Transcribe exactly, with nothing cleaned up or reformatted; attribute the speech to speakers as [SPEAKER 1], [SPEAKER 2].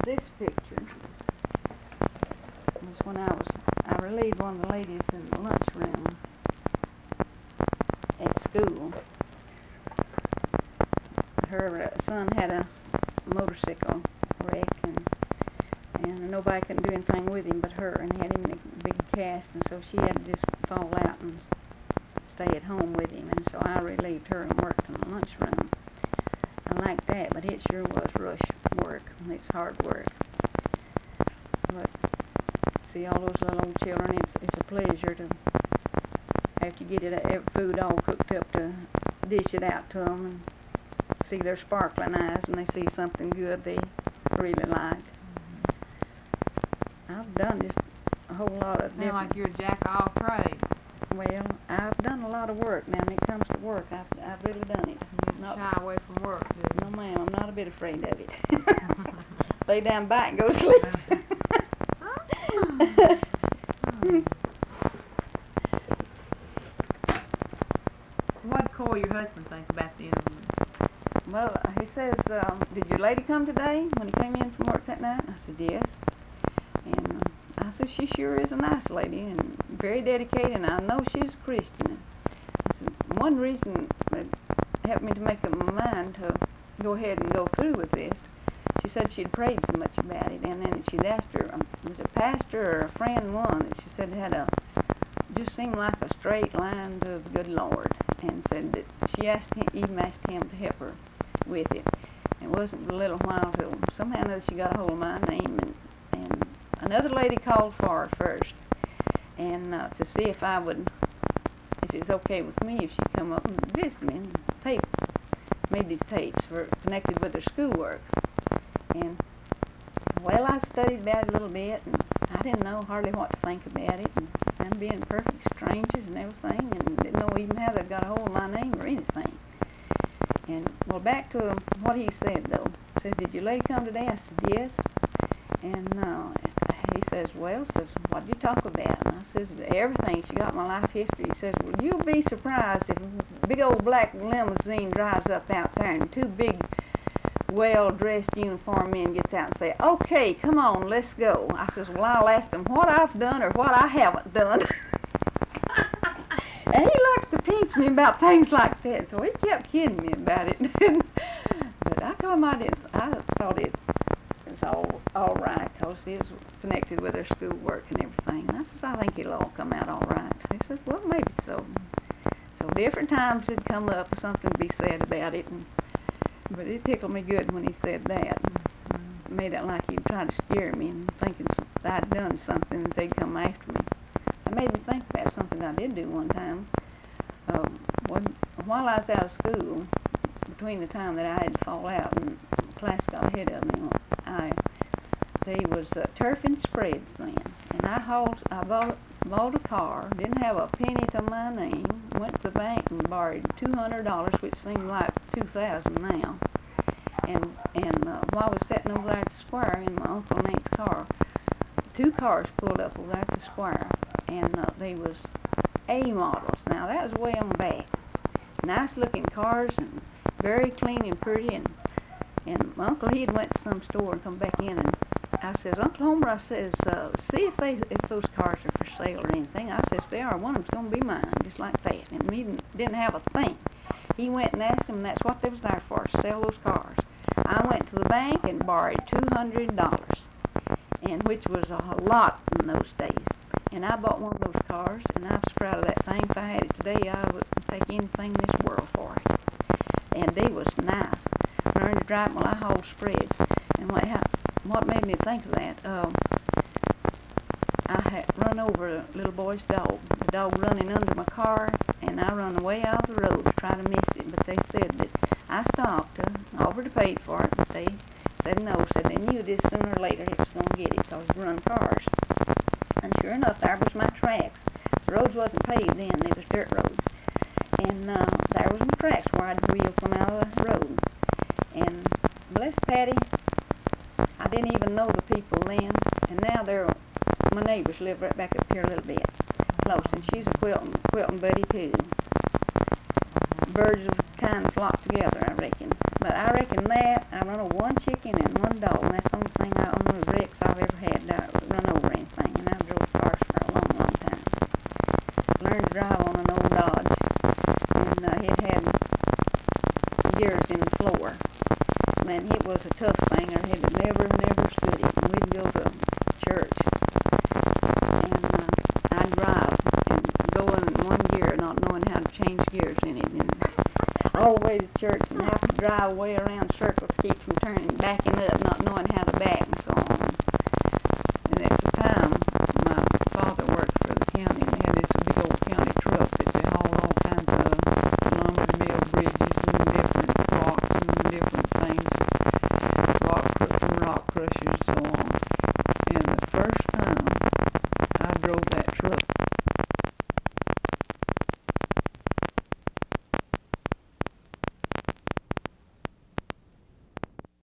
[SPEAKER 1] This picture was when I was, I relieved one of the ladies in the lunchroom at school. Her uh, son had a motorcycle wreck, and, and nobody couldn't do anything with him but her, and he had him in a big cast, and so she had to just fall out and stay at home with him, and so I relieved her and worked in the lunchroom. I liked that, but it sure was rush work. It's hard work. But see all those little old children, it's, it's a pleasure to, after you get it, every food all cooked up, to dish it out to them and see their sparkling eyes when they see something good they really like. Mm-hmm. I've done just a whole lot of
[SPEAKER 2] Sound
[SPEAKER 1] different...
[SPEAKER 2] like you're a jack of all trades.
[SPEAKER 1] Well, I've done a lot of work. Now, when it comes to work, I've, I've really done it.
[SPEAKER 2] You don't shy away from work, do you?
[SPEAKER 1] No, ma'am, I'm not a bit afraid of it. Lay down back and go to sleep.
[SPEAKER 2] What did Coy, your husband, think about the interview?
[SPEAKER 1] Well, he says, um, did your lady come today when he came in from work that night? I said, yes. And uh, I said, she sure is a nice lady and very dedicated, and I know she's a Christian. I said, one reason that helped me to make up my mind to go ahead and go through with this, she said she'd prayed so much about it, and then she'd asked her, um, was it a pastor or a friend one, that she said had a, just seemed like a straight line to the good Lord, and said that she asked him, even asked him to help her with it. It wasn't a little while till somehow or another she got a hold of my name, and, and another lady called for her first, and uh, to see if I would, if it's okay with me if she'd come up and visit me and tape, made these tapes for connected with her schoolwork. And well, I studied about it a little bit, and I didn't know hardly what to think about it, and them being perfect strangers and everything, and didn't know even how they got a hold of my name or anything. And well, back to what he said though. He said, did your lady come today? I said, yes. And uh, he says, well, says, what did you talk about? And I says, everything. She got my life history. He says, well, you'll be surprised if a big old black limousine drives up out there, and two big well-dressed uniformed men gets out and say, okay, come on, let's go. I says, well, I'll ask them what I've done or what I haven't done. And he likes to pinch me about things like that, so he kept kidding me about it. But I told him I didn't, I thought it was all, all right, because it was connected with her schoolwork and everything. And I says, I think it'll all come out all right. He says, well, maybe so. So different times it'd come up, something to be said about it, and but it tickled me good when he said that. It made it like he'd try to scare me and thinking I'd done something that they'd come after me. It made me think about something I did do one time. Um, when, while I was out of school, between the time that I had to fall out and the class got ahead of me, I, there was uh, turf and spreads then. And I, hauled, I bought, bought a car, didn't have a penny to my name, went to the bank and borrowed two hundred dollars, which seemed like two thousand dollars now. And, and uh, while I was sitting over there at the square in my Uncle Nate's car, two cars pulled up over there at the square, and uh, they was A models. Now that was way on back. Nice looking cars and very clean and pretty. And, and my uncle, he had went to some store and come back in, and I says, Uncle Homer, I says, uh, see if they if those cars are for sale or anything. I says, if they are, one of them's going to be mine, just like that. And he didn't, didn't have a thing. He went and asked them, and that's what they was there for, to sell those cars. I went to the bank and borrowed two hundred dollars, and which was a lot in those days. And I bought one of those cars, and I was proud of that thing. If I had it today, I would take anything in this world for it. And they was nice. I learned to drive while I hauled spreads. And what happened? What made me think of that, um, I had run over a little boy's dog. The dog running under my car, and I run away out of the road to try to miss it. But they said that I stopped, uh, offered to pay for it, but they said no, said they knew this sooner or later it was going to get it because we run cars. And sure enough, there was my tracks. The roads wasn't paved then, they was dirt roads. And uh, there was my tracks where I'd wheel come out of the road. And bless Patty, I didn't even know the people then, and now they're my neighbors live right back up here a little bit close, and she's a quilting, quilting buddy too. Birds of kind flock together, I reckon. But I reckon that I run a one chicken and one dog, and that's the only thing I own was a tough thing. Our head never, never stood it. And we'd go to church, and uh, I'd drive and go in one gear, not knowing how to change gears in it, and all the way to church, and have to drive way around circles, keep from turning, backing up, not knowing how to back, and so on.